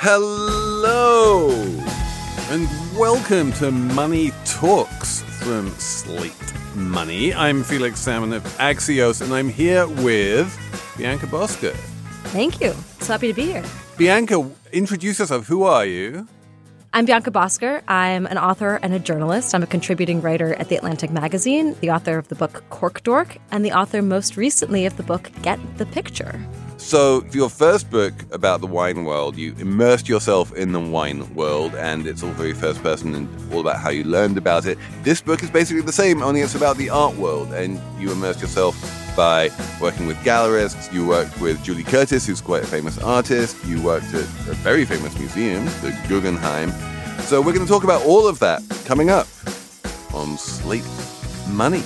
Hello, and welcome to Money Talks from Slate Money. I'm Felix Salmon of Axios, and I'm here with Bianca Bosco. Thank you. So happy to be here. Bianca, introduce yourself. Who are you? I'm Bianca Bosker. I'm an author and a journalist. I'm a contributing writer at The Atlantic Magazine, the author of the book Cork Dork, and the author most recently of the book Get the Picture. So, for your first book about the wine world, you immersed yourself in the wine world, and it's all very first person and all about how you learned about it. This book is basically the same, only it's about the art world, and you immersed yourself by working with gallerists. You worked with Julie Curtis, who's quite a famous artist. You worked at a very famous museum, the Guggenheim. So we're going to talk about all of that coming up on Slate Money.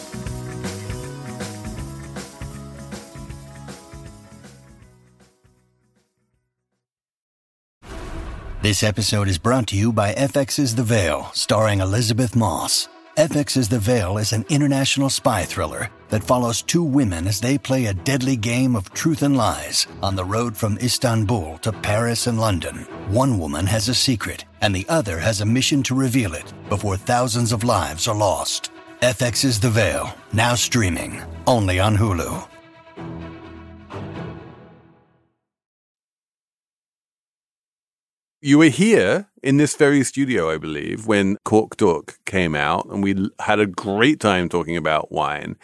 This episode is brought to you by FX's The Veil, starring Elizabeth Moss. FX's The Veil is an international spy thriller that follows two women as they play a deadly game of truth and lies on the road from Istanbul to Paris and London. One woman has a secret, and the other has a mission to reveal it before thousands of lives are lost. FX's The Veil, now streaming, only on Hulu. You were here in this very studio, I believe, when Cork Dork came out, and we had a great time talking about wine.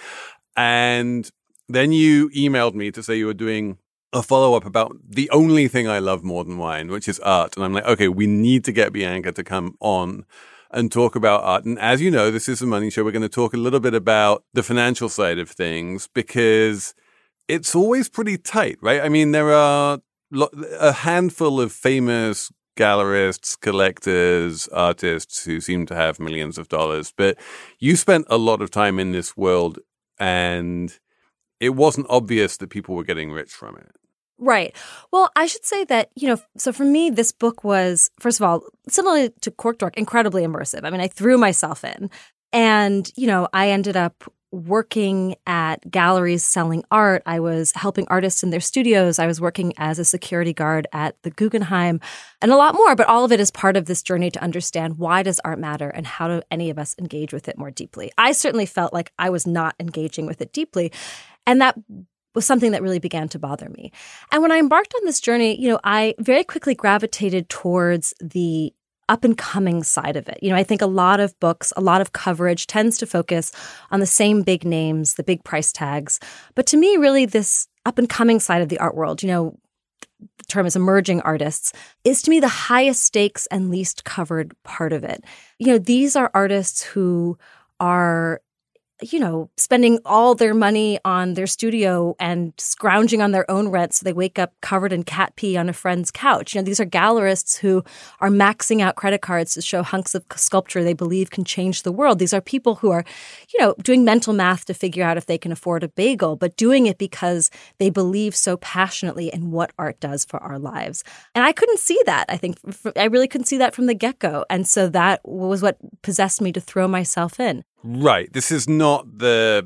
And then you emailed me to say you were doing a follow-up about the only thing I love more than wine, which is art. And I'm like, okay, we need to get Bianca to come on and talk about art. And as you know, this is a money show. We're going to talk a little bit about the financial side of things because it's always pretty tight, right? I mean, there are a handful of famous gallerists, collectors, artists who seem to have millions of dollars. But you spent a lot of time in this world, and it wasn't obvious that people were getting rich from it. Right. Well, I should say that, so for me, this book was, first of all, similar to Cork Dork, incredibly immersive. I mean, I threw myself in. And, I ended up working at galleries selling art. I was helping artists in their studios. I was working as a security guard at the Guggenheim and a lot more. But all of it is part of this journey to understand why does art matter and how do any of us engage with it more deeply. I certainly felt like I was not engaging with it deeply. And that was something that really began to bother me. And when I embarked on this journey, I very quickly gravitated towards the up-and-coming side of it. I think a lot of books, a lot of coverage tends to focus on the same big names, the big price tags. But to me, really, this up-and-coming side of the art world, the term is emerging artists, is to me the highest stakes and least covered part of it. These are artists who are spending all their money on their studio and scrounging on their own rent so they wake up covered in cat pee on a friend's couch. These are gallerists who are maxing out credit cards to show hunks of sculpture they believe can change the world. These are people who are, doing mental math to figure out if they can afford a bagel, but doing it because they believe so passionately in what art does for our lives. And I couldn't see that. I think I really couldn't see that from the get-go. And so that was what possessed me to throw myself in. Right. This is not the,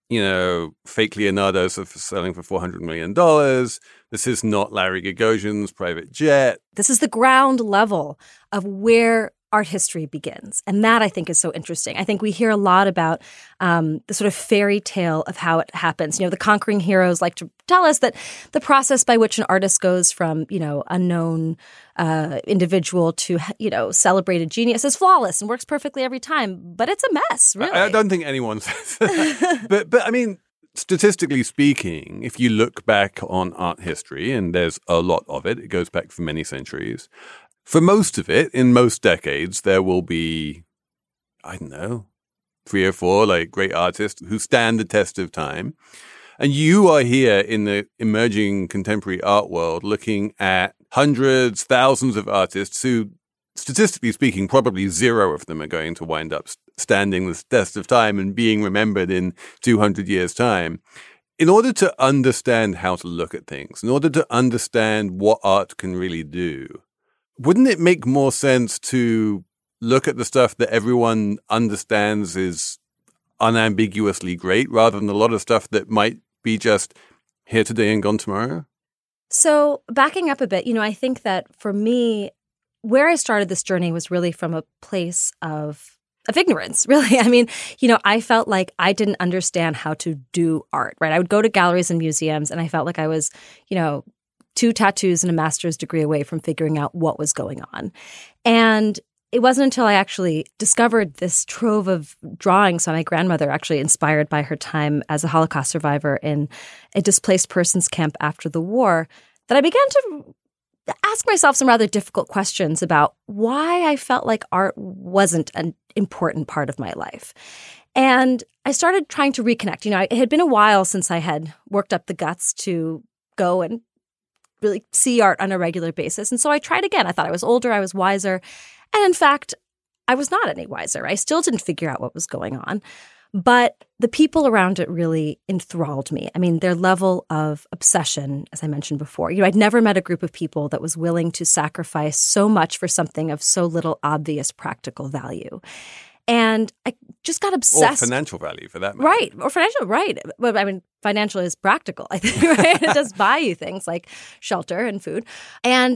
fake Leonardo's selling for $400 million. This is not Larry Gagosian's private jet. This is the ground level of where art history begins. And that, I think, is so interesting. I think we hear a lot about the sort of fairy tale of how it happens. The conquering heroes like to tell us that the process by which an artist goes from, unknown individual to, celebrated genius is flawless and works perfectly every time. But it's a mess, really. I don't think anyone says that. but I mean, statistically speaking, if you look back on art history, and there's a lot of it, it goes back for many centuries. For most of it, in most decades, there will be, 3 or 4 great artists who stand the test of time. And you are here in the emerging contemporary art world looking at hundreds, thousands of artists who, statistically speaking, probably 0 of them are going to wind up standing the test of time and being remembered in 200 years' time. In order to understand how to look at things, in order to understand what art can really do, wouldn't it make more sense to look at the stuff that everyone understands is unambiguously great rather than a lot of stuff that might be just here today and gone tomorrow? So backing up a bit, I think that for me, where I started this journey was really from a place of ignorance, really. I mean, I felt like I didn't understand how to do art, right? I would go to galleries and museums and I felt like I was, 2 tattoos and a master's degree away from figuring out what was going on. And it wasn't until I actually discovered this trove of drawings by my grandmother, actually inspired by her time as a Holocaust survivor in a displaced persons camp after the war, that I began to ask myself some rather difficult questions about why I felt like art wasn't an important part of my life. And I started trying to reconnect. It had been a while since I had worked up the guts to go and really see art on a regular basis. And so I tried again. I thought I was older, I was wiser. And in fact, I was not any wiser. I still didn't figure out what was going on. But the people around it really enthralled me. I mean, their level of obsession, as I mentioned before. I'd never met a group of people that was willing to sacrifice so much for something of so little obvious practical value. And I just got obsessed. Or financial value, for that matter. Right. Or financial, right. But I mean, financial is practical, I think, right? It does buy you things like shelter and food. And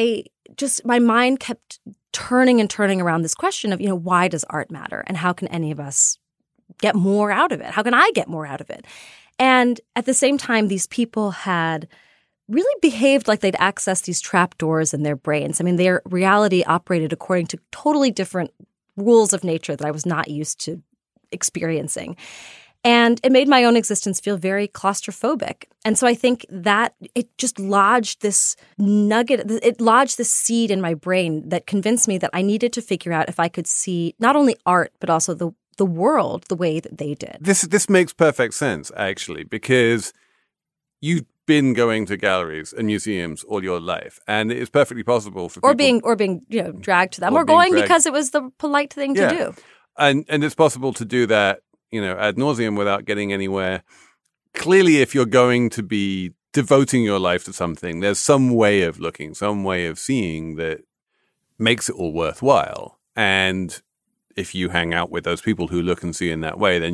my mind kept turning and turning around this question of, why does art matter? And how can any of us get more out of it? How can I get more out of it? And at the same time, these people had really behaved like they'd accessed these trap doors in their brains. I mean, their reality operated according to totally different rules of nature that I was not used to experiencing. And it made my own existence feel very claustrophobic. And so I think that it just lodged this nugget, it lodged this seed in my brain that convinced me that I needed to figure out if I could see not only art, but also the world the way that they did. This makes perfect sense, actually, because you've been going to galleries and museums all your life, and it's perfectly possible for people... Or being dragged to them, or going because it was the polite thing to do. And it's possible to do that, ad nauseum without getting anywhere. Clearly, if you're going to be devoting your life to something, there's some way of looking, some way of seeing that makes it all worthwhile. And if you hang out with those people who look and see in that way, then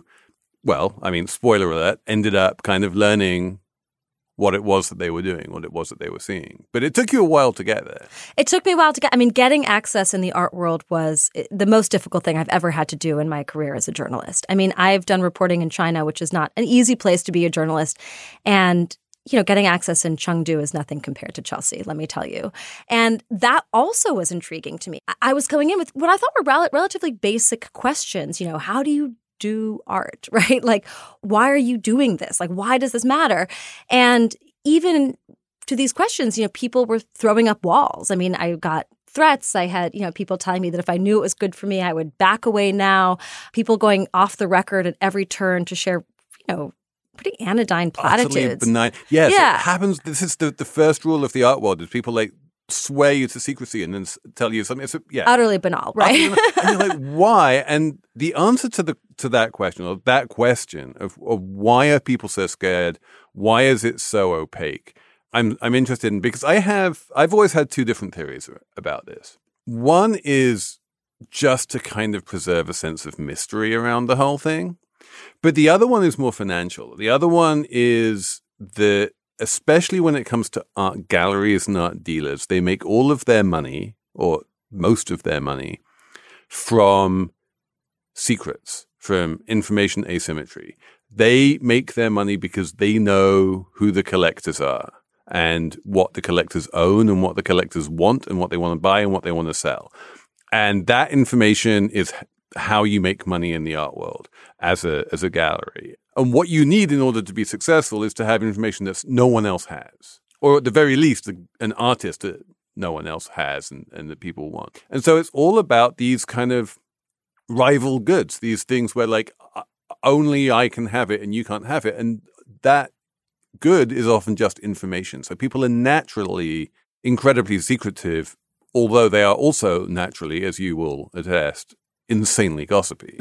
spoiler alert, ended up kind of learning what it was that they were doing, what it was that they were seeing. But it took you a while to get there. It took me a while to get. I mean, getting access in the art world was the most difficult thing I've ever had to do in my career as a journalist. I mean, I've done reporting in China, which is not an easy place to be a journalist. And getting access in Chengdu is nothing compared to Chelsea, let me tell you. And that also was intriguing to me. I was going in with what I thought were relatively basic questions. How do you do art, right? Like, why are you doing this? Like, why does this matter? And even to these questions, people were throwing up walls. I mean, I got threats. I had, people telling me that if I knew it was good for me, I would back away now. People going off the record at every turn to share, pretty anodyne platitudes. Utterly benign. Yes, yeah. It happens. This is the first rule of the art world is people swear you to secrecy and then tell you something. Utterly banal, right? And you're like, why? And the answer to that question, or that question of why are people so scared? Why is it so opaque? I'm interested in, because I've always had 2 different theories about this. One is just to kind of preserve a sense of mystery around the whole thing. But the other one is more financial. The other one is that, especially when it comes to art galleries and art dealers, they make all of their money, or most of their money, from secrets, from information asymmetry. They make their money because they know who the collectors are and what the collectors own and what the collectors want and what they want to buy and what they want to sell. And that information is how you make money in the art world as a gallery. And what you need in order to be successful is to have information that no one else has, or at the very least, an artist that no one else has and that people want. And so it's all about these kind of rival goods, these things where only I can have it and you can't have it. And that good is often just information. So people are naturally incredibly secretive, although they are also naturally, as you will attest, insanely gossipy.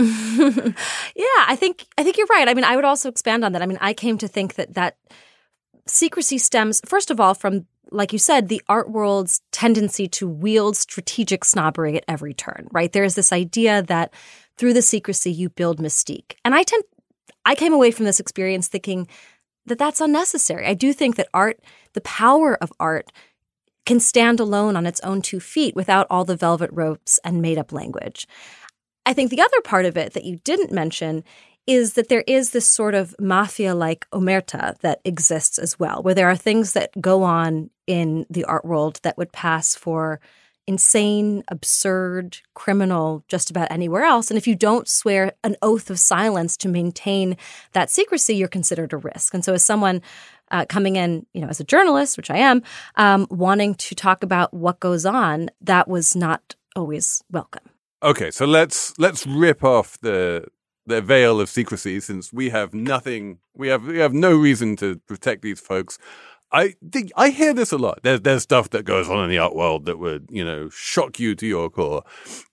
Yeah, I think you're right. I mean, I would also expand on that. I mean, I came to think that secrecy stems, first of all, from, like you said, the art world's tendency to wield strategic snobbery at every turn, right? There is this idea that through the secrecy, you build mystique. And I came away from this experience thinking that that's unnecessary. I do think that art, the power of art, can stand alone on its own 2 feet without all the velvet ropes and made-up language. I think the other part of it that you didn't mention is that there is this sort of mafia-like omerta that exists as well, where there are things that go on in the art world that would pass for insane, absurd, criminal just about anywhere else. And if you don't swear an oath of silence to maintain that secrecy, you're considered a risk. And so as someone coming in, as a journalist, which I am, wanting to talk about what goes on, that was not always welcome. Okay, so let's rip off the veil of secrecy, since we have nothing, we have no reason to protect these folks. I hear this a lot. There's stuff that goes on in the art world that would, shock you to your core.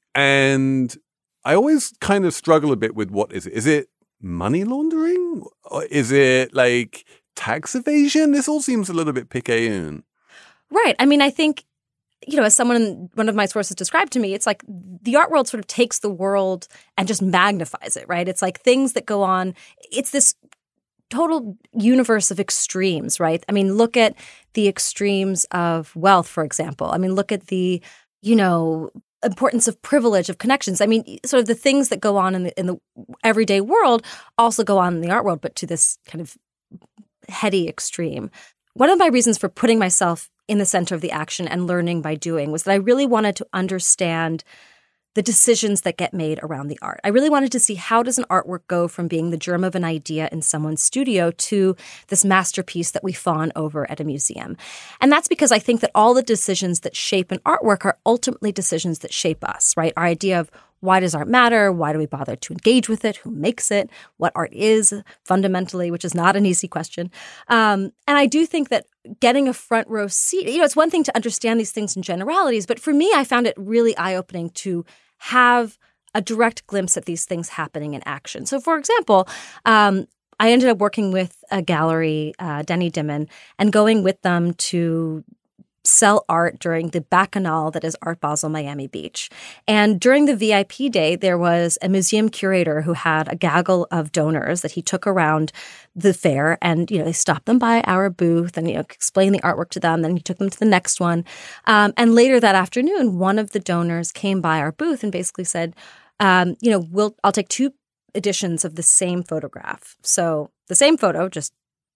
And I always kind of struggle a bit with what is it? Is it money laundering? Or is it like tax evasion? This all seems a little bit picayune. Right. I mean, I think, as one of my sources described to me, it's like the art world sort of takes the world and just magnifies it, right? It's like things that go on. It's this total universe of extremes, right? I mean, look at the extremes of wealth, for example. I mean, look at the, importance of privilege, of connections. I mean, sort of the things that go on in the everyday world also go on in the art world, but to this kind of heady extreme. One of my reasons for putting myself in the center of the action and learning by doing was that I really wanted to understand the decisions that get made around the art. I really wanted to see, how does an artwork go from being the germ of an idea in someone's studio to this masterpiece that we fawn over at a museum. And that's because I think that all the decisions that shape an artwork are ultimately decisions that shape us, right? Our idea of why does art matter? Why do we bother to engage with it? Who makes it? What art is fundamentally, which is not an easy question. And I do think that getting a front row seat, it's one thing to understand these things in generalities, but for me, I found it really eye-opening to have a direct glimpse at these things happening in action. So, for example, I ended up working with a gallery, Denny Dimon, and going with them to sell art during the Bacchanal that is Art Basel Miami Beach. And during the VIP day, there was a museum curator who had a gaggle of donors that he took around the fair, and they stopped them by our booth and explained the artwork to them. Then he took them to the next one. And later that afternoon, one of the donors came by our booth and basically said, I'll take 2 editions of the same photograph. So the same photo, just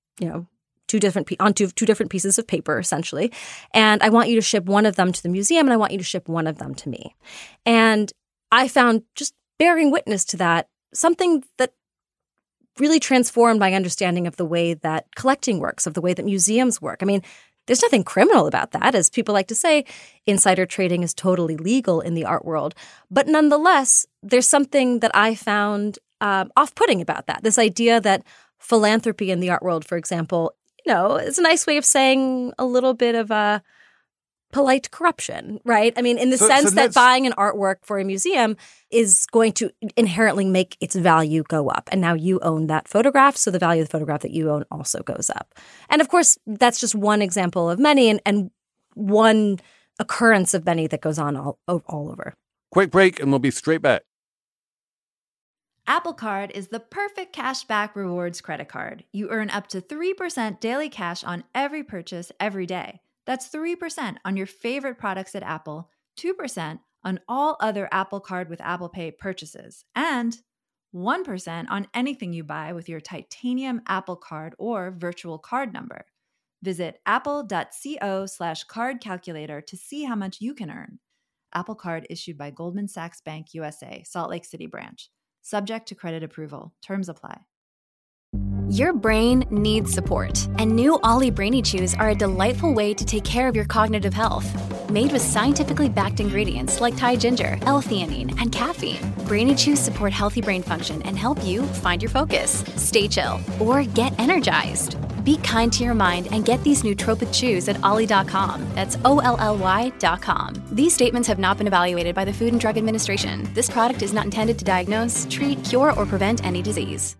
two different pieces of paper, essentially. And I want you to ship one of them to the museum, and I want you to ship one of them to me. And I found, just bearing witness to that, something that really transformed my understanding of the way that collecting works, of the way that museums work. I mean, there's nothing criminal about that. As people like to say, insider trading is totally legal in the art world. But nonetheless, there's something that I found off-putting about that. This idea that philanthropy in the art world, for example, it's a nice way of saying a little bit of a polite corruption, right? I mean, in the sense that buying an artwork for a museum is going to inherently make its value go up. And now you own that photograph, so the value of the photograph that you own also goes up. And of course, that's just one example of many, and one occurrence of many that goes on all over. Quick break, and we'll be straight back. Apple Card is the perfect cashback rewards credit card. You earn up to 3% daily cash on every purchase every day. That's 3% on your favorite products at Apple, 2% on all other Apple Card with Apple Pay purchases, and 1% on anything you buy with your titanium Apple Card or virtual card number. Visit apple.co/card calculator to see how much you can earn. Apple Card issued by Goldman Sachs Bank USA, Salt Lake City branch. Subject to credit approval. Terms apply. Your brain needs support, and new Ollie Brainy Chews are a delightful way to take care of your cognitive health. Made with scientifically backed ingredients like Thai ginger, L-theanine, and caffeine, Brainy Chews support healthy brain function and help you find your focus, stay chill, or get energized. Be kind to your mind and get these nootropic chews at ollie.com. That's OLLY.com. These statements have not been evaluated by the Food and Drug Administration. This product is not intended to diagnose, treat, cure, or prevent any disease.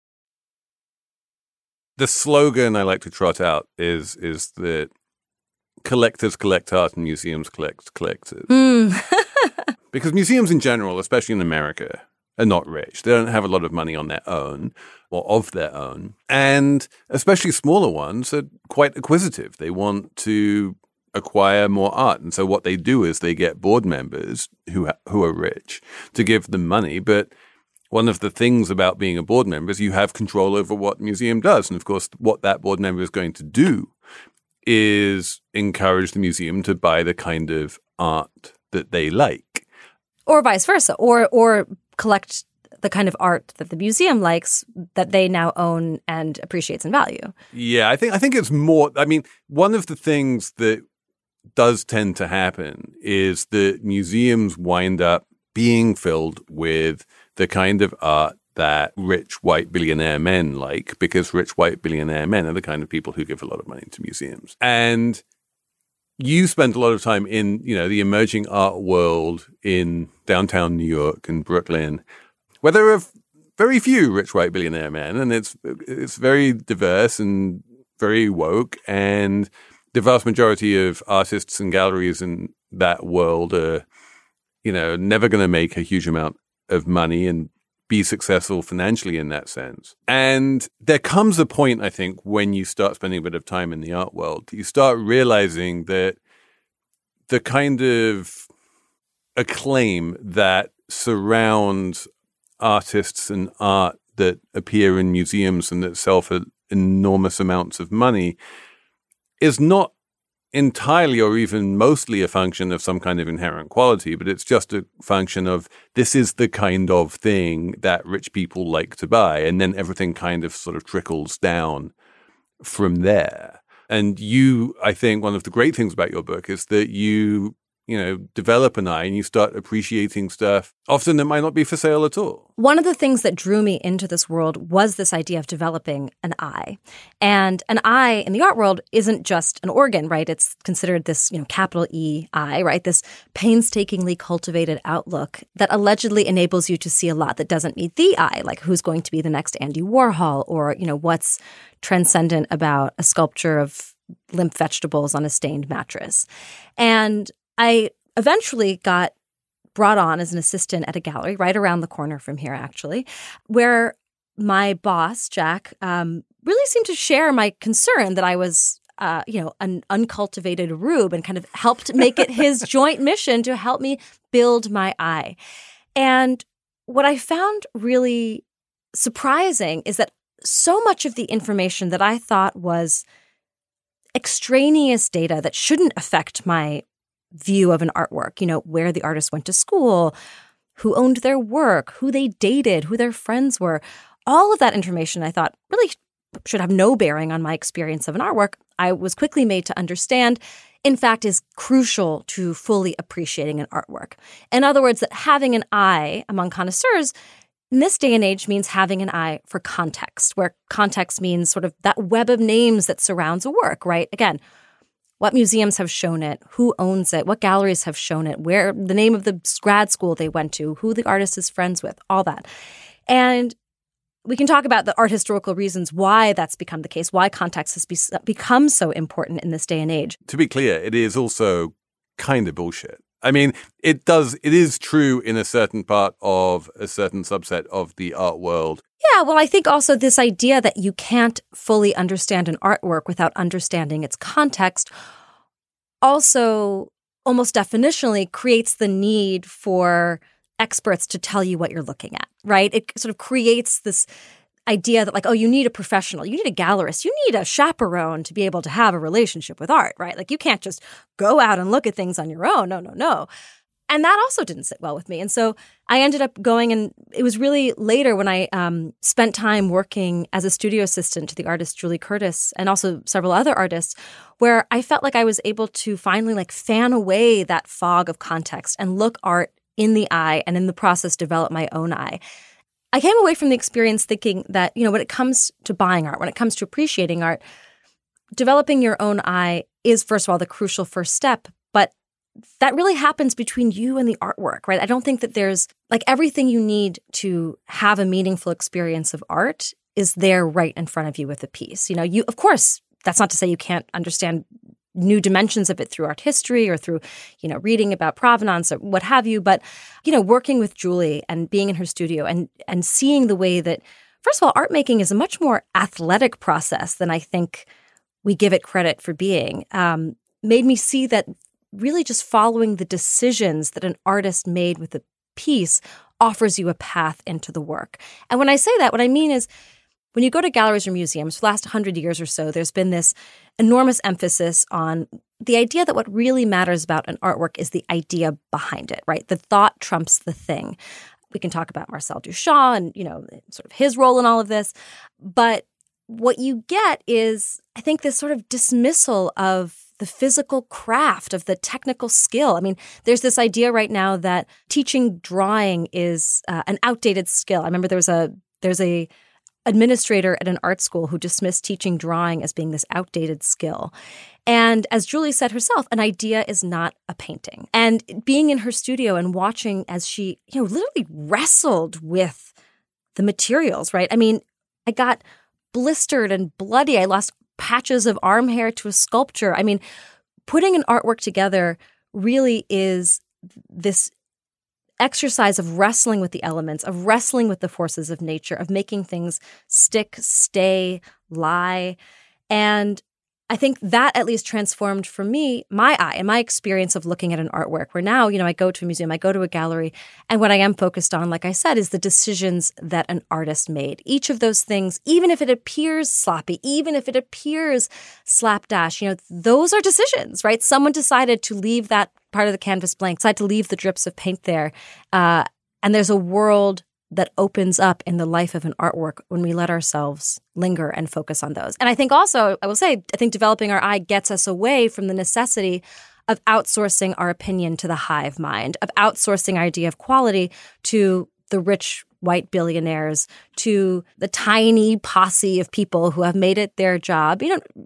The slogan I like to trot out is that collectors collect art and museums collect collectors. Because museums in general, especially in America, are not rich. They don't have a lot of money on their own or of their own. And especially smaller ones are quite acquisitive. They want to acquire more art. And so what they do is they get board members who are rich to give them money. But one of the things about being a board member is you have control over what museum does. And of course, what that board member is going to do is encourage the museum to buy the kind of art that they like. Or vice versa, or collect the kind of art that the museum likes that they now own and appreciates and value. Yeah, I think it's more, I mean, one of the things that does tend to happen is that museums wind up being filled with the kind of art that rich white billionaire men like, because rich white billionaire men are the kind of people who give a lot of money to museums. And you spent a lot of time in, the emerging art world in downtown New York and Brooklyn, where there are very few rich white billionaire men, and it's very diverse and very woke, and the vast majority of artists and galleries in that world are, never going to make a huge amount of money and be successful financially in that sense. And there comes a point, I think, when you start spending a bit of time in the art world, you start realizing that the kind of acclaim that surrounds artists and art that appear in museums and that sell for enormous amounts of money is not entirely or even mostly a function of some kind of inherent quality, but it's just a function of this is the kind of thing that rich people like to buy. And then everything kind of sort of trickles down from there. And I think one of the great things about your book is that you develop an eye and you start appreciating stuff often that might not be for sale at all. One of the things that drew me into this world was this idea of developing an eye. And an eye in the art world isn't just an organ, right? It's considered this, capital E eye, right? This painstakingly cultivated outlook that allegedly enables you to see a lot that doesn't meet the eye, like who's going to be the next Andy Warhol, or, what's transcendent about a sculpture of limp vegetables on a stained mattress. And I eventually got brought on as an assistant at a gallery right around the corner from here, actually, where my boss, Jack, really seemed to share my concern that I was, an uncultivated rube, and kind of helped make it his joint mission to help me build my eye. And what I found really surprising is that so much of the information that I thought was extraneous data that shouldn't affect my view of an artwork, where the artist went to school, who owned their work, who they dated, who their friends were. All of that information I thought really should have no bearing on my experience of an artwork. I was quickly made to understand, in fact, is crucial to fully appreciating an artwork. In other words, that having an eye among connoisseurs in this day and age means having an eye for context, where context means sort of that web of names that surrounds a work, right? Again, what museums have shown it, who owns it, what galleries have shown it, where the name of the grad school they went to, who the artist is friends with, all that. And we can talk about the art historical reasons why that's become the case, why context has become so important in this day and age. To be clear, it is also kind of bullshit. I mean, it is true in a certain part of a certain subset of the art world. Yeah, well, I think also this idea that you can't fully understand an artwork without understanding its context also almost definitionally creates the need for experts to tell you what you're looking at, right? It sort of creates this idea that you need a professional, you need a gallerist, you need a chaperone to be able to have a relationship with art, right? Like you can't just go out and look at things on your own. No. And that also didn't sit well with me. And so I ended up going, and it was really later when I spent time working as a studio assistant to the artist Julie Curtis and also several other artists, where I felt like I was able to finally fan away that fog of context and look art in the eye, and in the process develop my own eye. I came away from the experience thinking that, when it comes to buying art, when it comes to appreciating art, developing your own eye is, first of all, the crucial first step. But that really happens between you and the artwork, right? I don't think that there's everything you need to have a meaningful experience of art is there right in front of you with a piece. Of course, that's not to say you can't understand new dimensions of it through art history or through, reading about provenance or what have you. But, working with Julie and being in her studio and seeing the way that, first of all, art making is a much more athletic process than I think we give it credit for being, made me see that really just following the decisions that an artist made with a piece offers you a path into the work. And when I say that, what I mean is when you go to galleries or museums, for the last 100 years or so, there's been this enormous emphasis on the idea that what really matters about an artwork is the idea behind it, right? The thought trumps the thing. We can talk about Marcel Duchamp and, sort of his role in all of this. But what you get is, I think, this sort of dismissal of the physical craft, of the technical skill. I mean, there's this idea right now that teaching drawing is an outdated skill. I remember there's a administrator at an art school who dismissed teaching drawing as being this outdated skill. And as Julie said herself, an idea is not a painting. And being in her studio and watching as she, literally wrestled with the materials, right? I mean, I got blistered and bloody. I lost patches of arm hair to a sculpture. I mean, putting an artwork together really is this exercise of wrestling with the elements, of wrestling with the forces of nature, of making things stick, stay, lie. And I think that at least transformed for me, my eye and my experience of looking at an artwork, where now, I go to a museum, I go to a gallery, and what I am focused on, like I said, is the decisions that an artist made. Each of those things, even if it appears sloppy, even if it appears slapdash, those are decisions, right? Someone decided to leave that part of the canvas blank, decided to leave the drips of paint there. And there's a world that opens up in the life of an artwork when we let ourselves linger and focus on those. And I think also, I will say, I think developing our eye gets us away from the necessity of outsourcing our opinion to the hive mind, of outsourcing our idea of quality to the rich white billionaires, to the tiny posse of people who have made it their job,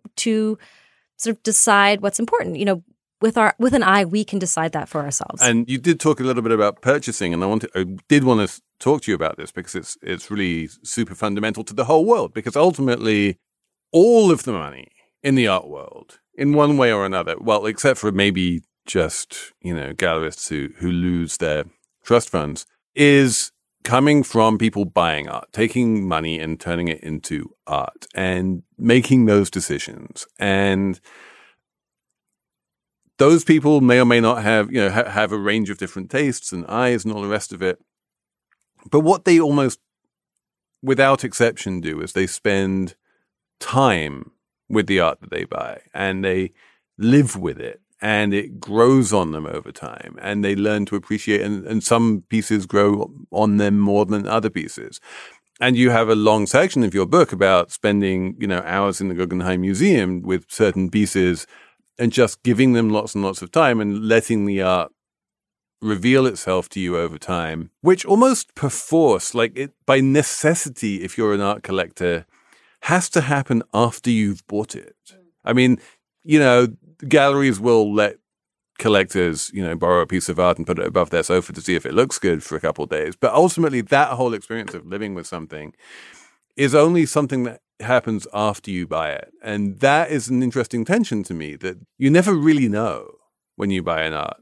to sort of decide what's important. With an eye, we can decide that for ourselves. And you did talk a little bit about purchasing, and I did want to talk to you about this because it's really super fundamental to the whole world. Because ultimately, all of the money in the art world, in one way or another, well, except for maybe just gallerists who lose their trust funds, is coming from people buying art, taking money and turning it into art, and making those decisions. And those people may or may not have, have a range of different tastes and eyes and all the rest of it. But what they almost, without exception, do is they spend time with the art that they buy, and they live with it, and it grows on them over time, and they learn to appreciate, and some pieces grow on them more than other pieces. And you have a long section of your book about spending, hours in the Guggenheim Museum with certain pieces and just giving them lots and lots of time and letting the art reveal itself to you over time, which almost perforce, by necessity, if you're an art collector, has to happen after you've bought it. I mean, galleries will let collectors, borrow a piece of art and put it above their sofa to see if it looks good for a couple of days. But ultimately, that whole experience of living with something is only something that happens after you buy it. And that is an interesting tension to me, that you never really know when you buy an art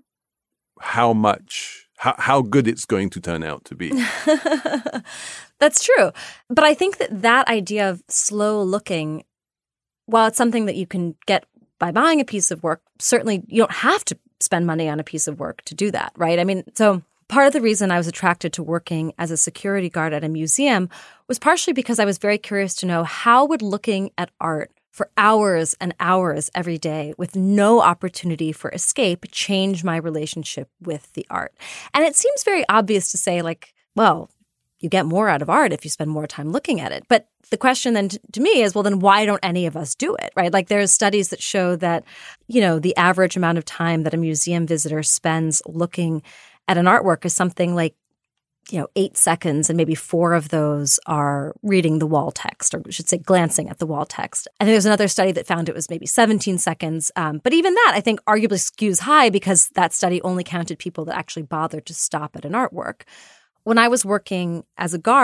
how good it's going to turn out to be. That's true. But I think that idea of slow looking, while it's something that you can get by buying a piece of work, certainly you don't have to spend money on a piece of work to do that, right? I mean, so part of the reason I was attracted to working as a security guard at a museum was partially because I was very curious to know how would looking at art for hours and hours every day with no opportunity for escape change my relationship with the art. And it seems very obvious to say, well, you get more out of art if you spend more time looking at it. But the question then to me is, well, then why don't any of us do it, right? There's studies that show that, the average amount of time that a museum visitor spends looking at an artwork is something like, 8 seconds, and maybe 4 of those are reading the wall text, or we should say glancing at the wall text. And there's another study that found it was maybe 17 seconds. But even that, I think, arguably skews high because that study only counted people that actually bothered to stop at an artwork. When I was working as a guard,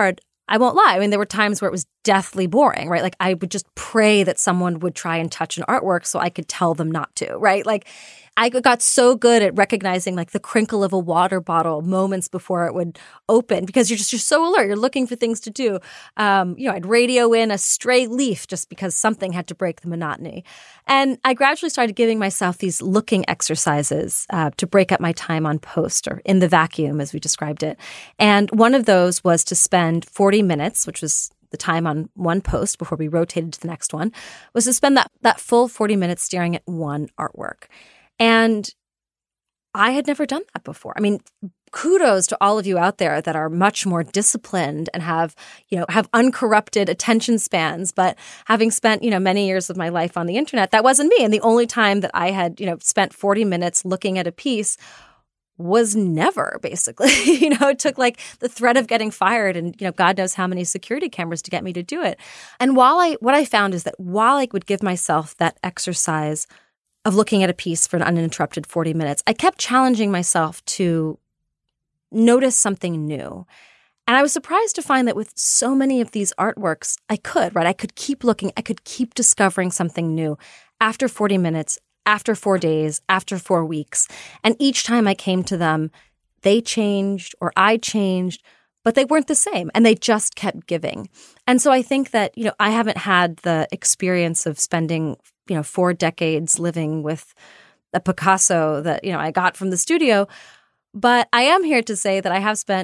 I won't lie. I mean, there were times where it was deathly boring, right? Like I would just pray that someone would try and touch an artwork so I could tell them not to, right? Like I got so good at recognizing like the crinkle of a water bottle moments before it would open because you're so alert. You're looking for things to do. I'd radio in a stray leaf just because something had to break the monotony. And I gradually started giving myself these looking exercises to break up my time on post or in the vacuum, as we described it. And one of those was to spend 40 minutes, which was the time on one post before we rotated to the next one, was to spend that full 40 minutes staring at one artwork. And I had never done that before. I mean, kudos to all of you out there that are much more disciplined and have uncorrupted attention spans. But having spent, many years of my life on the internet, that wasn't me. And the only time that I had, spent 40 minutes looking at a piece was never, basically. It took like the threat of getting fired and, God knows how many security cameras to get me to do it. And what I found is that while I would give myself that exercise of looking at a piece for an uninterrupted 40 minutes, I kept challenging myself to notice something new. And I was surprised to find that with so many of these artworks, I could keep looking, I could keep discovering something new after 40 minutes, after 4 days, after 4 weeks. And each time I came to them, they changed or I changed, but they weren't the same and they just kept giving. And so I think that, I haven't had the experience of spending 4 decades living with a Picasso that, I got from the studio. But I am here to say that I have spent,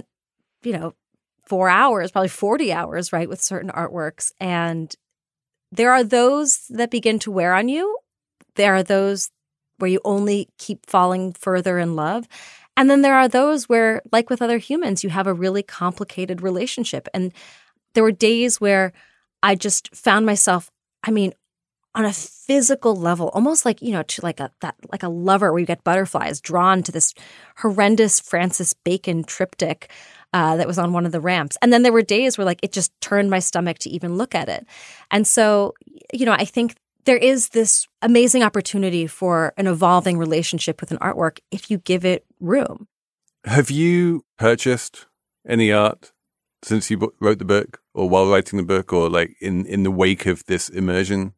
4 hours, probably 40 hours, right, with certain artworks. And there are those that begin to wear on you. There are those where you only keep falling further in love. And then there are those where, like with other humans, you have a really complicated relationship. And there were days where I just found myself, on a physical level, almost like, to like a lover where you get butterflies drawn to this horrendous Francis Bacon triptych that was on one of the ramps. And then there were days where like it just turned my stomach to even look at it. And so, I think there is this amazing opportunity for an evolving relationship with an artwork if you give it room. Have you purchased any art since you wrote the book or while writing the book or like in the wake of this immersion?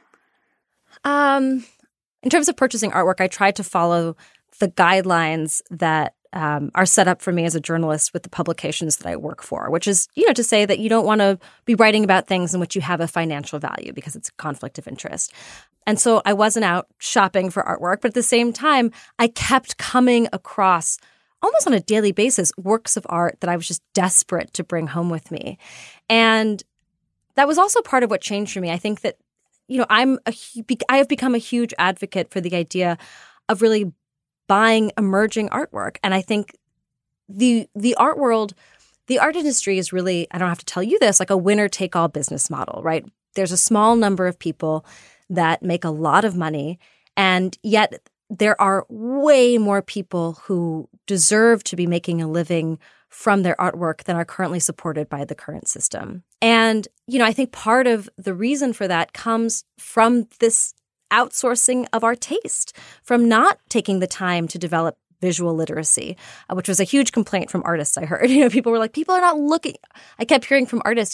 In terms of purchasing artwork, I tried to follow the guidelines that are set up for me as a journalist with the publications that I work for, which is, to say that you don't want to be writing about things in which you have a financial value because it's a conflict of interest. And so I wasn't out shopping for artwork, but at the same time, I kept coming across almost on a daily basis works of art that I was just desperate to bring home with me. And that was also part of what changed for me. I think that I have become a huge advocate for the idea of really buying emerging artwork. And I think the art world, the art industry is really, I don't have to tell you this, like a winner-take-all business model, right? There's a small number of people that make a lot of money, and yet there are way more people who deserve to be making a living from their artwork than are currently supported by the current system. And, I think part of the reason for that comes from this outsourcing of our taste, from not taking the time to develop visual literacy, which was a huge complaint from artists I heard. People were like, people are not looking. I kept hearing from artists,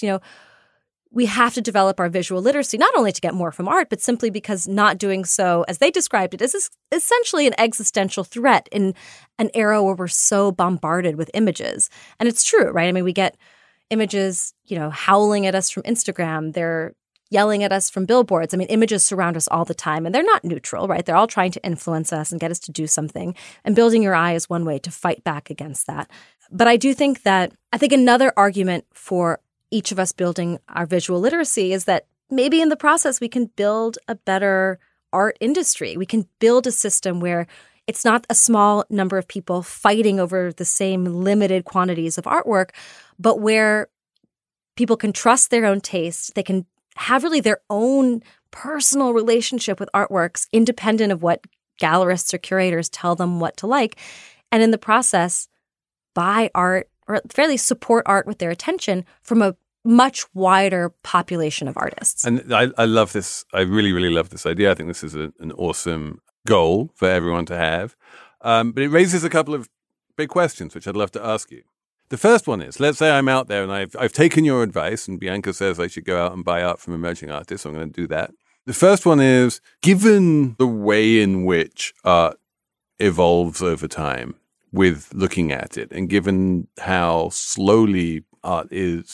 we have to develop our visual literacy, not only to get more from art, but simply because not doing so, as they described it, is essentially an existential threat in an era where we're so bombarded with images. And it's true, right? We get images, howling at us from Instagram. They're yelling at us from billboards. Images surround us all the time, and they're not neutral, right? They're all trying to influence us and get us to do something. And building your eye is one way to fight back against that. But I think another argument for each of us building our visual literacy is that maybe in the process we can build a better art industry. We can build a system where it's not a small number of people fighting over the same limited quantities of artwork, but where people can trust their own taste. They can have really their own personal relationship with artworks, independent of what gallerists or curators tell them what to like. And in the process, buy art or fairly support art with their attention from a much wider population of artists. And I love this. I really, really love this idea. I think this is an awesome goal for everyone to have. But it raises a couple of big questions, which I'd love to ask you. The first one is, let's say I'm out there and I've taken your advice and Bianca says I should go out and buy art from emerging artists. So I'm going to do that. The first one is, given the way in which art evolves over time with looking at it, and given how slowly art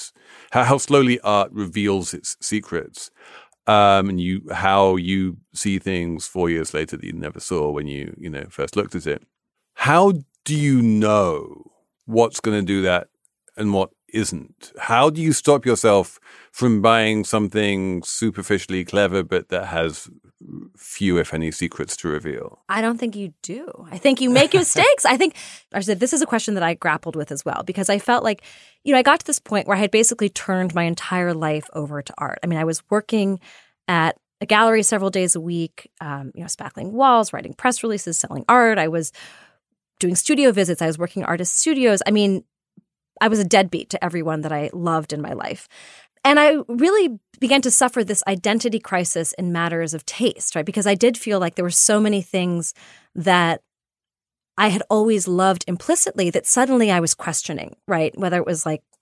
reveals its secrets, and how you see things 4 years later that you never saw when you first looked at it. How do you know what's going to do that and what isn't? How do you stop yourself from buying something superficially clever but that has few, if any, secrets to reveal? I don't think you do. I think you make mistakes. I said this is a question that I grappled with as well, because I felt like, I got to this point where I had basically turned my entire life over to art. I mean, I was working at a gallery several days a week, spackling walls, writing press releases, selling art. I was doing studio visits. I was working at artist studios. I mean, I was a deadbeat to everyone that I loved in my life. And I really began to suffer this identity crisis in matters of taste, right? Because I did feel like there were so many things that I had always loved implicitly that suddenly I was questioning, right? Whether it was like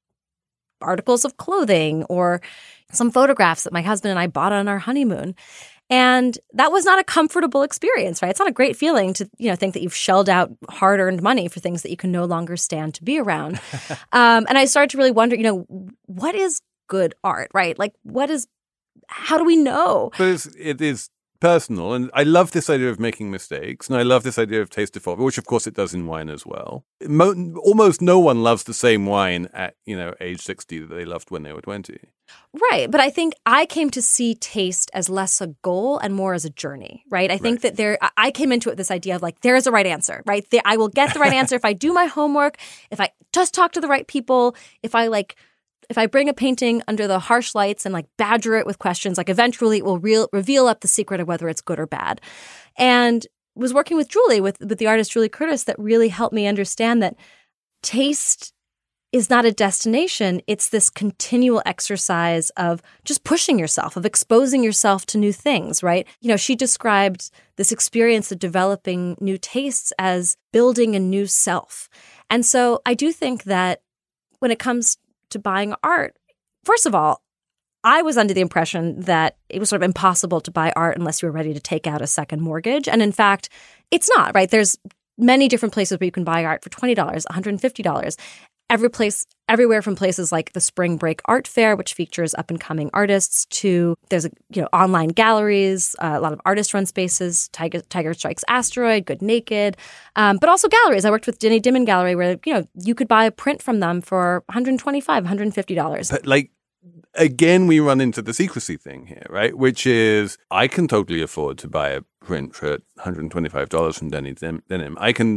articles of clothing or some photographs that my husband and I bought on our honeymoon. And that was not a comfortable experience, right? It's not a great feeling to, think that you've shelled out hard-earned money for things that you can no longer stand to be around. And I started to really wonder, what is good art, right? Like, how do we know? But it is personal. And I love this idea of making mistakes. And I love this idea of taste default, which of course it does in wine as well. Almost no one loves the same wine at, age 60 that they loved when they were 20. Right. But I think I came to see taste as less a goal and more as a journey, right? I think that I came into it with this idea of like, there is a right answer, right? I will get the right answer if I do my homework, if I just talk to the right people, if I bring a painting under the harsh lights and like badger it with questions, like eventually it will reveal up the secret of whether it's good or bad. And was working with Julie, with the artist Julie Curtis, that really helped me understand that taste is not a destination. It's this continual exercise of just pushing yourself, of exposing yourself to new things, right? She described this experience of developing new tastes as building a new self. And so I do think that when it comes to buying art, first of all, I was under the impression that it was sort of impossible to buy art unless you were ready to take out a second mortgage. And in fact, it's not, right? There's many different places where you can buy art for $20, $150. Everywhere from places like the Spring Break Art Fair, which features up-and-coming artists, to there's online galleries, a lot of artist-run spaces, Tiger Strikes Asteroid, Good Naked, but also galleries. I worked with Denny Dimon Gallery where, you could buy a print from them for $125, $150. But again, we run into the secrecy thing here, right? Which is, I can totally afford to buy a print for $125 from Denny Dimon.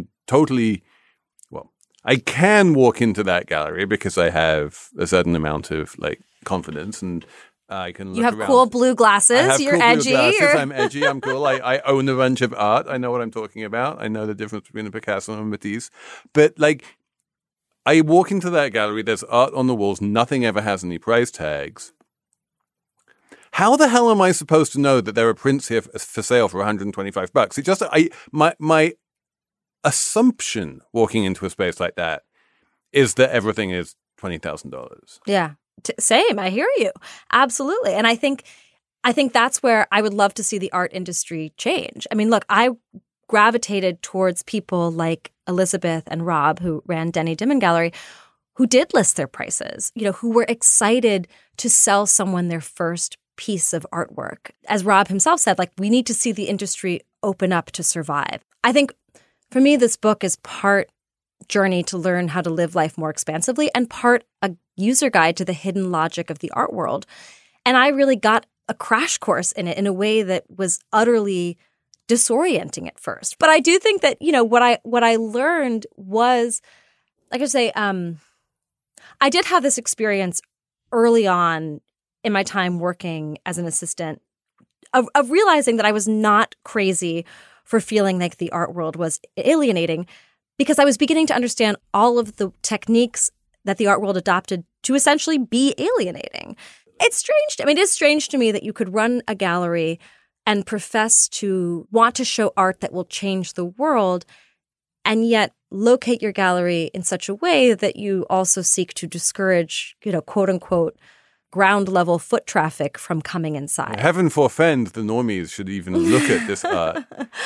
I can walk into that gallery because I have a certain amount of confidence, and I can look around. You have cool blue glasses. You're edgy. I'm edgy. I'm cool. I own a bunch of art. I know what I'm talking about. I know the difference between a Picasso and a Matisse. But I walk into that gallery. There's art on the walls. Nothing ever has any price tags. How the hell am I supposed to know that there are prints here for sale for $125? It just my assumption walking into a space like that is that everything is $20,000. Yeah, same. I hear you. Absolutely. And I think that's where I would love to see the art industry change. I mean, look, I gravitated towards people like Elizabeth and Rob, who ran Denny Dimon Gallery, who did list their prices, who were excited to sell someone their first piece of artwork. As Rob himself said, we need to see the industry open up to survive. I think for me, this book is part journey to learn how to live life more expansively and part a user guide to the hidden logic of the art world. And I really got a crash course in it in a way that was utterly disorienting at first. But I do think that, what I learned was, like I say, I did have this experience early on in my time working as an assistant of realizing that I was not crazy for feeling like the art world was alienating, because I was beginning to understand all of the techniques that the art world adopted to essentially be alienating. It's strange. It is strange to me that you could run a gallery and profess to want to show art that will change the world and yet locate your gallery in such a way that you also seek to discourage, quote unquote, ground level foot traffic from coming inside. Heaven forfend the normies should even look at this art.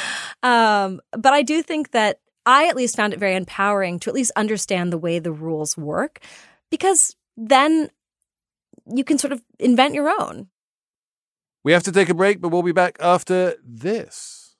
But I do think that I at least found it very empowering to at least understand the way the rules work, because then you can sort of invent your own. We have to take a break, but we'll be back after this.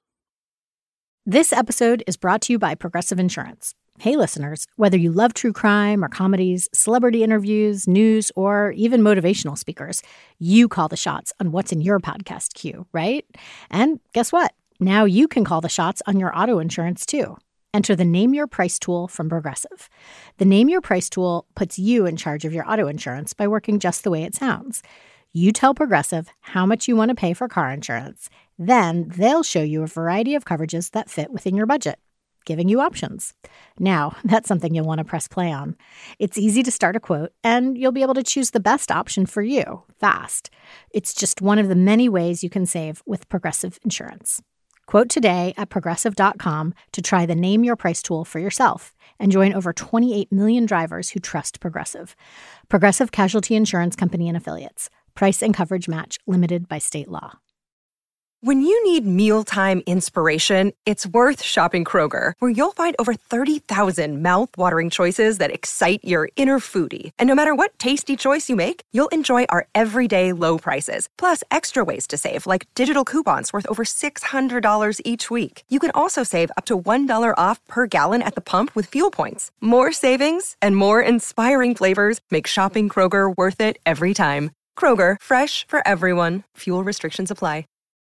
This episode is brought to you by Progressive Insurance. Hey, listeners, whether you love true crime or comedies, celebrity interviews, news, or even motivational speakers, you call the shots on what's in your podcast queue, right? And guess what? Now you can call the shots on your auto insurance, too. Enter the Name Your Price tool from Progressive. The Name Your Price tool puts you in charge of your auto insurance by working just the way it sounds. You tell Progressive how much you want to pay for car insurance. Then they'll show you a variety of coverages that fit within your budget, giving you options. Now, that's something you'll want to press play on. It's easy to start a quote, and you'll be able to choose the best option for you fast. It's just one of the many ways you can save with Progressive Insurance. Quote today at Progressive.com to try the Name Your Price tool for yourself and join over 28 million drivers who trust Progressive. Progressive Casualty Insurance Company and Affiliates. Price and coverage match limited by state law. When you need mealtime inspiration, it's worth shopping Kroger, where you'll find over 30,000 mouth-watering choices that excite your inner foodie. And no matter what tasty choice you make, you'll enjoy our everyday low prices, plus extra ways to save, like digital coupons worth over $600 each week. You can also save up to $1 off per gallon at the pump with fuel points. More savings and more inspiring flavors make shopping Kroger worth it every time. Kroger, fresh for everyone. Fuel restrictions apply.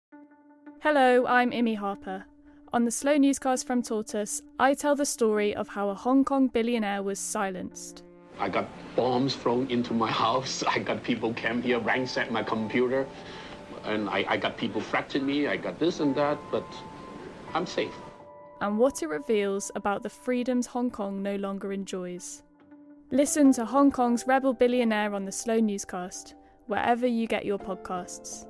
Hello, I'm Imi Harper. On the Slow Newscast from Tortoise, I tell the story of how a Hong Kong billionaire was silenced. I got bombs thrown into my house. I got people came here, ransacked my computer. And I got people threatening me. I got this and that, but I'm safe. And what it reveals about the freedoms Hong Kong no longer enjoys. Listen to Hong Kong's rebel billionaire on the Slow Newscast, wherever you get your podcasts.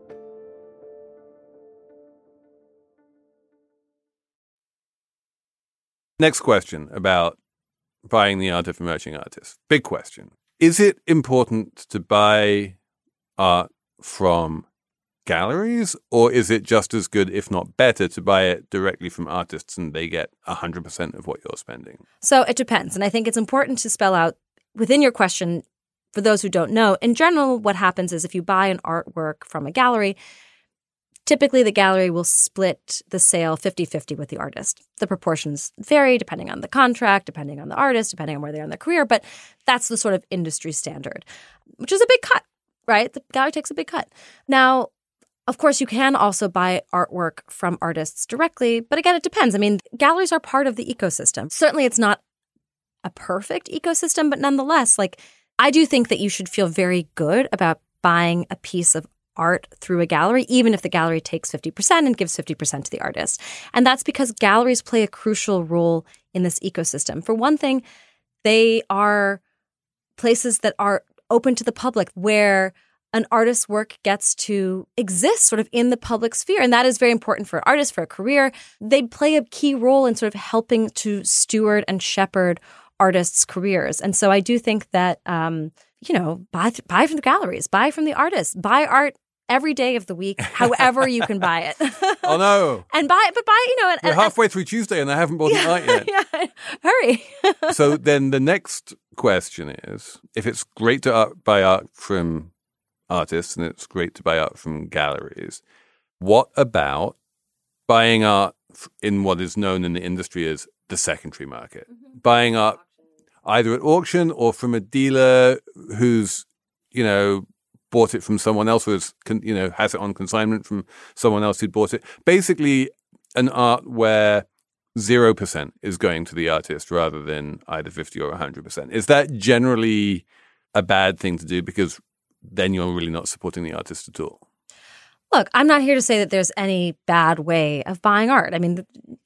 Next question about buying the art of emerging artists. Big question. Is it important to buy art from galleries, or is it just as good, if not better, to buy it directly from artists and they get 100% of what you're spending? So it depends. And I think it's important to spell out within your question, for those who don't know, in general, what happens is if you buy an artwork from a gallery, typically the gallery will split the sale 50-50 with the artist. The proportions vary depending on the contract, depending on the artist, depending on where they are in their career, but that's the sort of industry standard, which is a big cut, right? The gallery takes a big cut. Now, of course, you can also buy artwork from artists directly, but again, it depends. I mean, galleries are part of the ecosystem. Certainly, it's not a perfect ecosystem, but nonetheless, I do think that you should feel very good about buying a piece of art through a gallery, even if the gallery takes 50% and gives 50% to the artist. And that's because galleries play a crucial role in this ecosystem. For one thing, they are places that are open to the public where an artist's work gets to exist sort of in the public sphere. And that is very important for an artist, for a career. They play a key role in sort of helping to steward and shepherd artists' careers. And so I do think that, buy from the galleries, buy from the artists, buy art every day of the week, however you can buy it. Oh, no. And buy. We're halfway through Tuesday and I haven't bought the art yet. Yeah, hurry. So then the next question is, if it's great to buy art from artists and it's great to buy art from galleries, what about buying art in what is known in the industry as the secondary market? Mm-hmm. Buying art either at auction or from a dealer who's, bought it from someone else, who has it on consignment from someone else who'd bought it. Basically, an art where 0% is going to the artist rather than either 50 or 100%. Is that generally a bad thing to do, because then you're really not supporting the artist at all? Look, I'm not here to say that there's any bad way of buying art. I mean,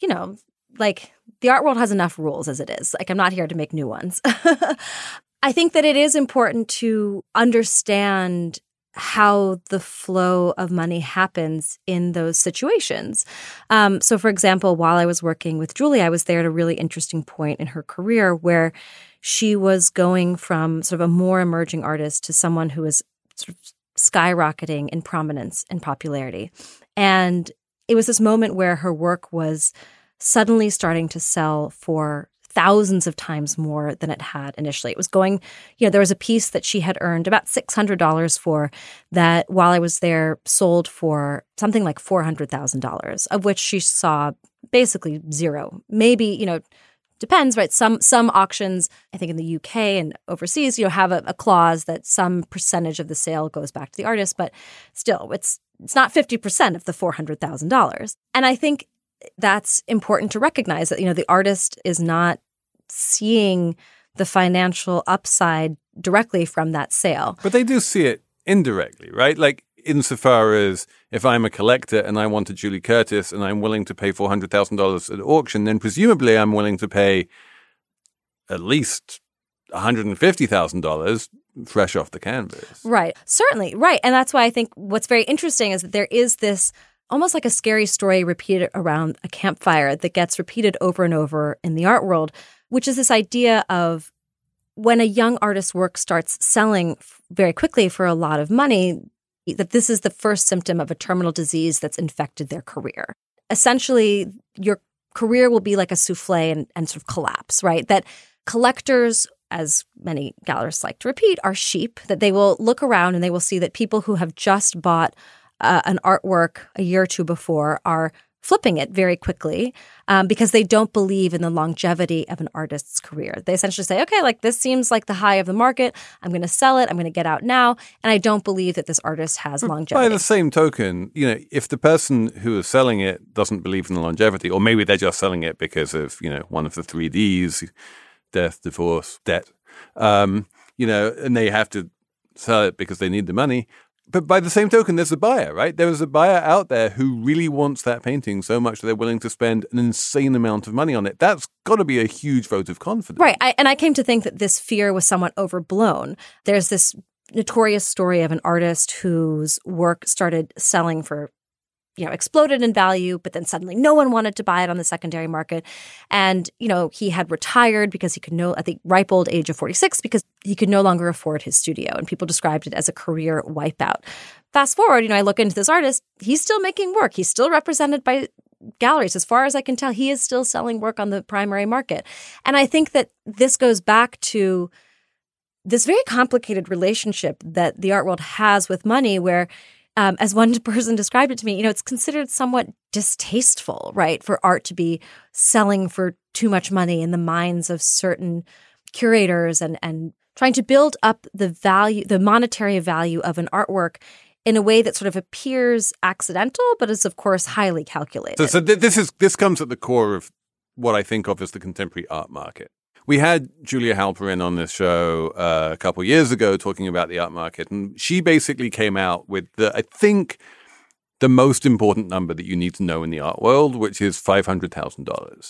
the art world has enough rules as it is. I'm not here to make new ones. I think that it is important to understand how the flow of money happens in those situations. So, for example, while I was working with Julie, I was there at a really interesting point in her career where she was going from sort of a more emerging artist to someone who was sort of skyrocketing in prominence and popularity. And it was this moment where her work was suddenly starting to sell for thousands of times more than it had initially. It was going, there was a piece that she had earned about $600 for that while I was there sold for something like $400,000, of which she saw basically zero. Maybe, depends, right? Some auctions, I think in the UK and overseas, have a clause that some percentage of the sale goes back to the artist, but still, it's not 50% of the $400,000. And I think that's important to recognize that, the artist is not seeing the financial upside directly from that sale. But they do see it indirectly, right? Like insofar as if I'm a collector and I want a Julie Curtis and I'm willing to pay $400,000 at auction, then presumably I'm willing to pay at least $150,000 fresh off the canvas. Right. Certainly. Right. And that's why I think what's very interesting is that there is this almost like a scary story repeated around a campfire that gets repeated over and over in the art world, which is this idea of when a young artist's work starts selling very quickly for a lot of money, that this is the first symptom of a terminal disease that's infected their career. Essentially, your career will be like a souffle and sort of collapse, right? That collectors, as many gallerists like to repeat, are sheep, that they will look around and they will see that people who have just bought an artwork a year or two before are flipping it very quickly because they don't believe in the longevity of an artist's career. They essentially say, okay, like this seems like the high of the market. I'm going to sell it. I'm going to get out now. And I don't believe that this artist has longevity. By the same token, if the person who is selling it doesn't believe in the longevity, or maybe they're just selling it because of, one of the 3 Ds, death, divorce, debt, and they have to sell it because they need the money. But by the same token, there's a buyer, right? There is a buyer out there who really wants that painting so much that they're willing to spend an insane amount of money on it. That's got to be a huge vote of confidence. Right. I came to think that this fear was somewhat overblown. There's this notorious story of an artist whose work started selling for, exploded in value, but then suddenly no one wanted to buy it on the secondary market. And, he had retired because he could at the ripe old age of 46, because he could no longer afford his studio. And people described it as a career wipeout. Fast forward, I look into this artist, he's still making work. He's still represented by galleries. As far as I can tell, he is still selling work on the primary market. And I think that this goes back to this very complicated relationship that the art world has with money, where as one person described it to me, it's considered somewhat distasteful, right, for art to be selling for too much money in the minds of certain curators and trying to build up the monetary value of an artwork in a way that sort of appears accidental, but is, of course, highly calculated. So this comes at the core of what I think of as the contemporary art market. We had Julia Halperin on this show a couple of years ago talking about the art market, and she basically came out with I think the most important number that you need to know in the art world, which is $500,000.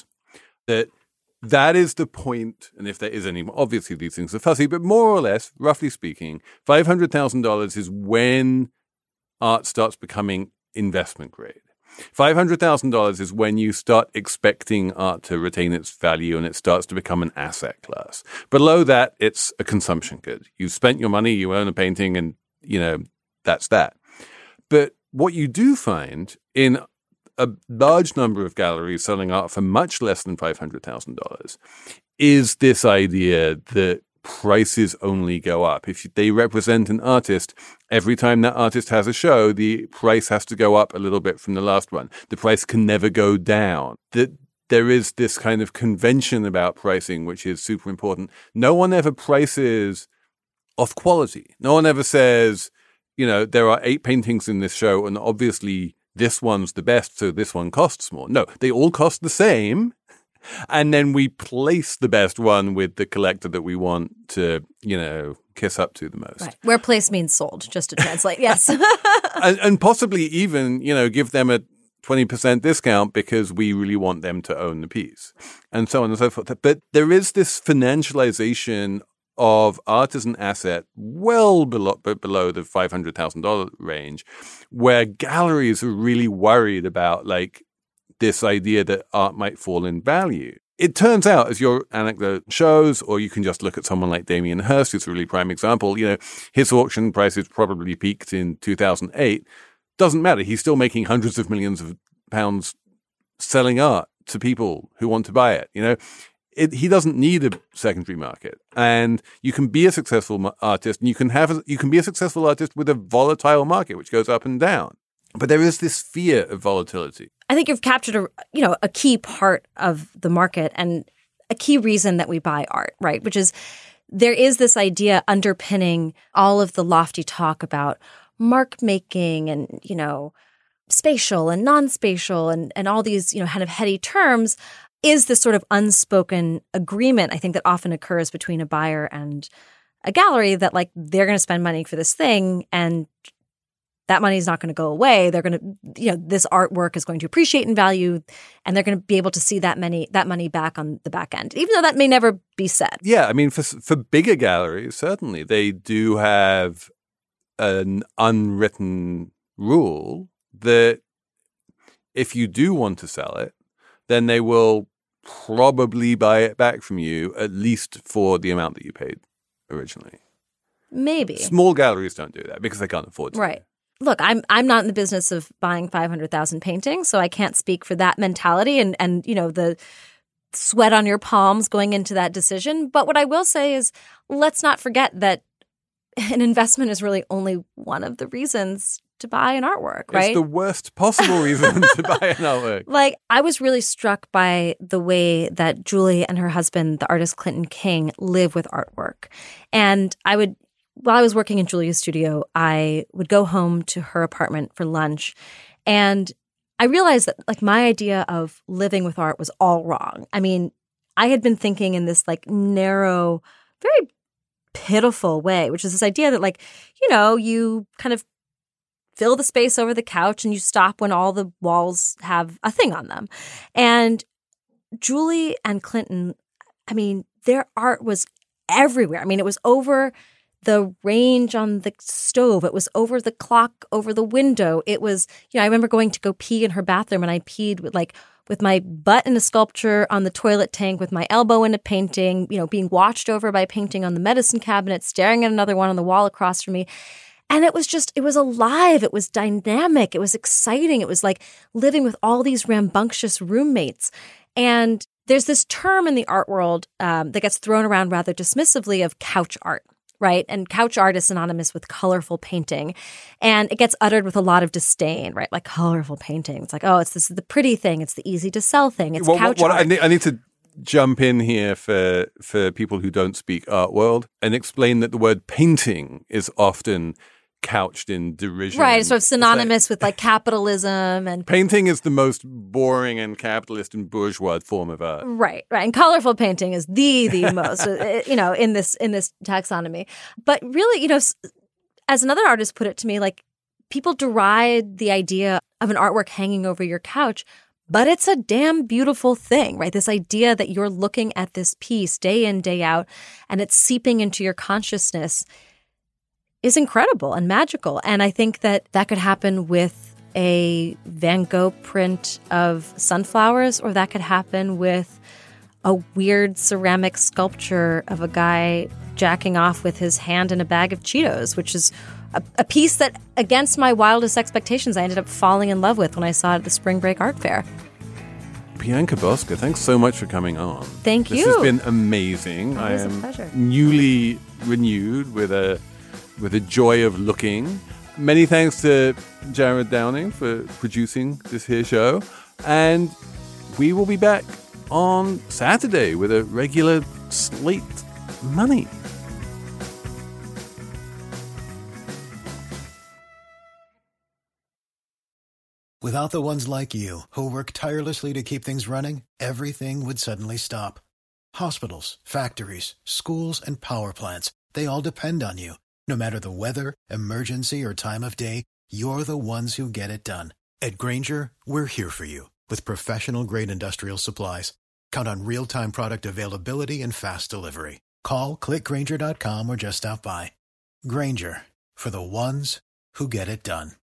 That is the point, and if there is any, obviously these things are fuzzy, but more or less, roughly speaking, $500,000 is when art starts becoming investment grade. $500,000 is when you start expecting art to retain its value and it starts to become an asset class. Below that, it's a consumption good. You've spent your money, you own a painting, and, that's that. But what you do find in a large number of galleries selling art for much less than $500,000 is this idea that prices only go up. If they represent an artist, every time that artist has a show, the price has to go up a little bit from the last one. The price can never go down. That there is this kind of convention about pricing, which is super important. No one ever prices off quality. No one ever says, there are 8 paintings in this show, and obviously this one's the best, so this one costs more. No, they all cost the same. And then we place the best one with the collector that we want to, kiss up to the most. Right. Where place means sold, just to translate. Yes. and possibly even, give them a 20% discount because we really want them to own the piece, and so on and so forth. But there is this financialization of artisan asset well below the $500,000 range, where galleries are really worried about like this idea that art might fall in value. It turns out, as your anecdote shows, or you can just look at someone like Damien Hirst, who's a really prime example, you know, his auction prices probably peaked in 2008. Doesn't matter. He's still making hundreds of millions of pounds selling art to people who want to buy it. You know, he doesn't need a secondary market, and you can be a successful artist, and you can be a successful artist with a volatile market, which goes up and down. But there is this fear of volatility. I think you've captured a key part of the market and a key reason that we buy art, right? Which is there is this idea underpinning all of the lofty talk about mark making and, you know, spatial and non-spatial and all these, you know, kind of heady terms is this sort of unspoken agreement, I think, that often occurs between a buyer and a gallery that like they're going to spend money for this thing and that money is not going to go away. They're going to, you know, this artwork is going to appreciate in value and they're going to be able to see that money back on the back end, even though that may never be said. Yeah, I mean, for bigger galleries, certainly they do have an unwritten rule that if you do want to sell it, then they will probably buy it back from you, at least for the amount that you paid originally. Maybe. Small galleries don't do that because they can't afford to. Right. Look, I'm not in the business of buying 500,000 paintings, so I can't speak for that mentality and you know, the sweat on your palms going into that decision. But what I will say is let's not forget that an investment is really only one of the reasons to buy an artwork, right? It's the worst possible reason to buy an artwork. Like, I was really struck by the way that Julie and her husband, the artist Clinton King, live with artwork. And while I was working in Julia's studio, I would go home to her apartment for lunch. And I realized that like my idea of living with art was all wrong. I mean, I had been thinking in this like narrow, very pitiful way, which is this idea that like, you know, you kind of fill the space over the couch and you stop when all the walls have a thing on them. And Julie and Clinton, I mean, their art was everywhere. I mean, it was over the range on the stove. It was over the clock, over the window. It was, you know, I remember going to go pee in her bathroom and I peed with my butt in a sculpture on the toilet tank, with my elbow in a painting, you know, being watched over by a painting on the medicine cabinet, staring at another one on the wall across from me. And it was alive. It was dynamic. It was exciting. It was like living with all these rambunctious roommates. And there's this term in the art world that gets thrown around rather dismissively of couch art, right? And couch art is synonymous with colorful painting. And it gets uttered with a lot of disdain, right? Like colorful painting. It's like, oh, this is the pretty thing. It's the easy to sell thing. It's couch art. I need to jump in here for people who don't speak art world and explain that the word painting is often couched in derision. Right, sort of synonymous with like capitalism and painting is the most boring and capitalist and bourgeois form of art. Right. And colorful painting is the most, you know, in this taxonomy. But really, you know, as another artist put it to me, like people deride the idea of an artwork hanging over your couch, but it's a damn beautiful thing, right? This idea that you're looking at this piece day in, day out, and it's seeping into your consciousness is incredible and magical. And I think that could happen with a Van Gogh print of sunflowers, or that could happen with a weird ceramic sculpture of a guy jacking off with his hand in a bag of Cheetos, which is a piece that, against my wildest expectations, I ended up falling in love with when I saw it at the Spring Break Art Fair. Bianca Bosca, thanks so much for coming on. Thank you. This has been amazing. It was a pleasure. Newly renewed with a joy of looking. Many thanks to Jared Downing for producing this here show. And we will be back on Saturday with a regular Slate Money. Without the ones like you, who work tirelessly to keep things running, everything would suddenly stop. Hospitals, factories, schools, and power plants, they all depend on you. No matter the weather, emergency, or time of day, you're the ones who get it done. At Grainger, we're here for you with professional-grade industrial supplies. Count on real-time product availability and fast delivery. Call, click Grainger.com, or just stop by. Grainger, for the ones who get it done.